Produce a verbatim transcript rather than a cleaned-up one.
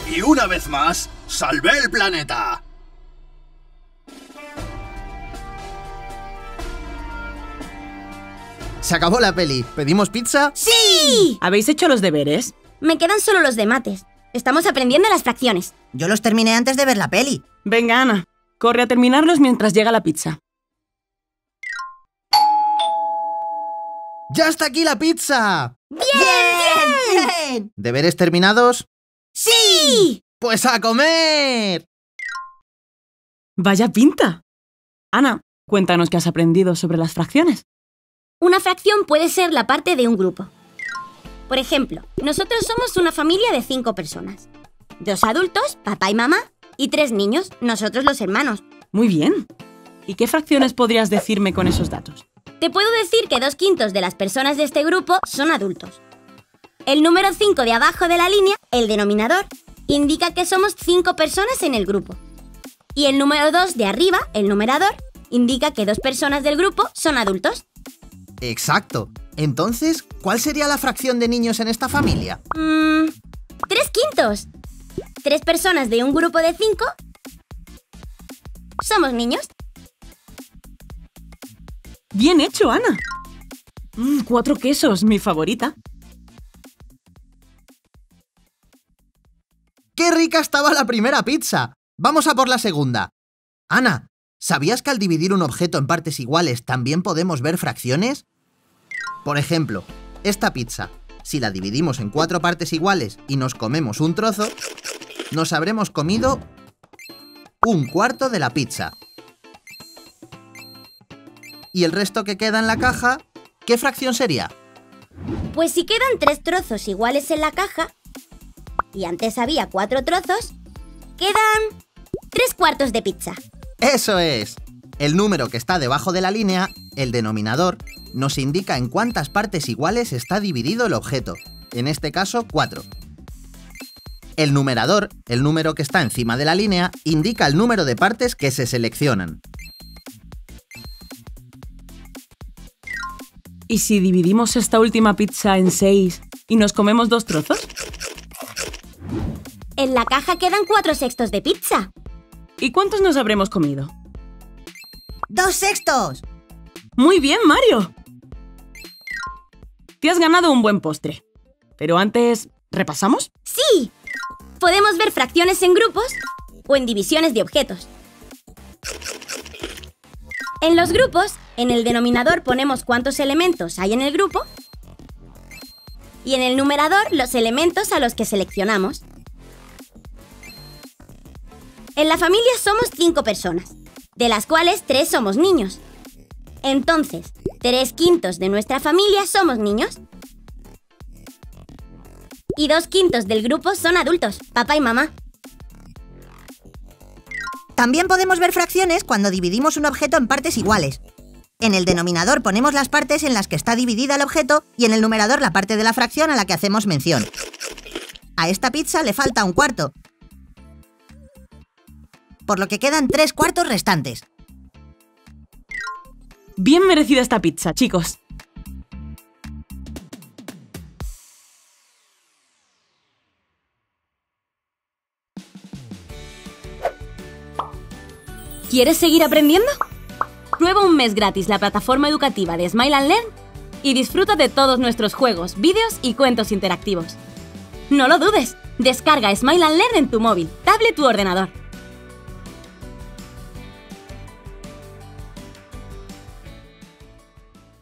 Y una vez más, salvé el planeta. Se acabó la peli. ¿Pedimos pizza? ¡Sí! ¿Habéis hecho los deberes? Me quedan solo los de mates. Estamos aprendiendo las fracciones. Yo los terminé antes de ver la peli. Venga, Ana, corre a terminarlos mientras llega la pizza. ¡Ya está aquí la pizza! ¡Bien! ¡Bien! ¡Bien! ¿Deberes terminados? ¡Sí! ¡Pues a comer! ¡Vaya pinta! Ana, cuéntanos qué has aprendido sobre las fracciones. Una fracción puede ser la parte de un grupo. Por ejemplo, nosotros somos una familia de cinco personas. Dos adultos, papá y mamá, y tres niños, nosotros los hermanos. Muy bien. ¿Y qué fracciones podrías decirme con esos datos? Te puedo decir que dos quintos de las personas de este grupo son adultos. El número cinco de abajo de la línea, el denominador, indica que somos cinco personas en el grupo. Y el número dos de arriba, el numerador, indica que dos personas del grupo son adultos. Exacto. Entonces, ¿cuál sería la fracción de niños en esta familia? Mmm... ¡Tres quintos! Tres personas de un grupo de cinco... ¿somos niños? ¡Bien hecho, Ana! Mm, cuatro quesos, mi favorita. ¡Qué rica estaba la primera pizza! Vamos a por la segunda. Ana, ¿sabías que al dividir un objeto en partes iguales también podemos ver fracciones? Por ejemplo, esta pizza, si la dividimos en cuatro partes iguales y nos comemos un trozo, nos habremos comido un cuarto de la pizza. ¿Y el resto que queda en la caja, qué fracción sería? Pues si quedan tres trozos iguales en la caja, y antes había cuatro trozos, quedan tres cuartos de pizza. ¡Eso es! El número que está debajo de la línea, el denominador, nos indica en cuántas partes iguales está dividido el objeto, en este caso cuatro. El numerador, el número que está encima de la línea, indica el número de partes que se seleccionan. ¿Y si dividimos esta última pizza en seis y nos comemos dos trozos? En la caja quedan cuatro sextos de pizza. ¿Y cuántos nos habremos comido? ¡Dos sextos! ¡Muy bien, Mario! Te has ganado un buen postre. Pero antes, ¿repasamos? ¡Sí! Podemos ver fracciones en grupos o en divisiones de objetos. En los grupos, en el denominador ponemos cuántos elementos hay en el grupo y en el numerador los elementos a los que seleccionamos. En la familia somos cinco personas, de las cuales tres somos niños. Entonces, tres quintos de nuestra familia somos niños y dos quintos del grupo son adultos, papá y mamá. También podemos ver fracciones cuando dividimos un objeto en partes iguales. En el denominador ponemos las partes en las que está dividida el objeto y en el numerador la parte de la fracción a la que hacemos mención. A esta pizza le falta un cuarto, por lo que quedan tres cuartos restantes. Bien merecida esta pizza, chicos. ¿Quieres seguir aprendiendo? Prueba un mes gratis la plataforma educativa de Smile and Learn y disfruta de todos nuestros juegos, vídeos y cuentos interactivos. No lo dudes, descarga Smile and Learn en tu móvil, tablet u ordenador.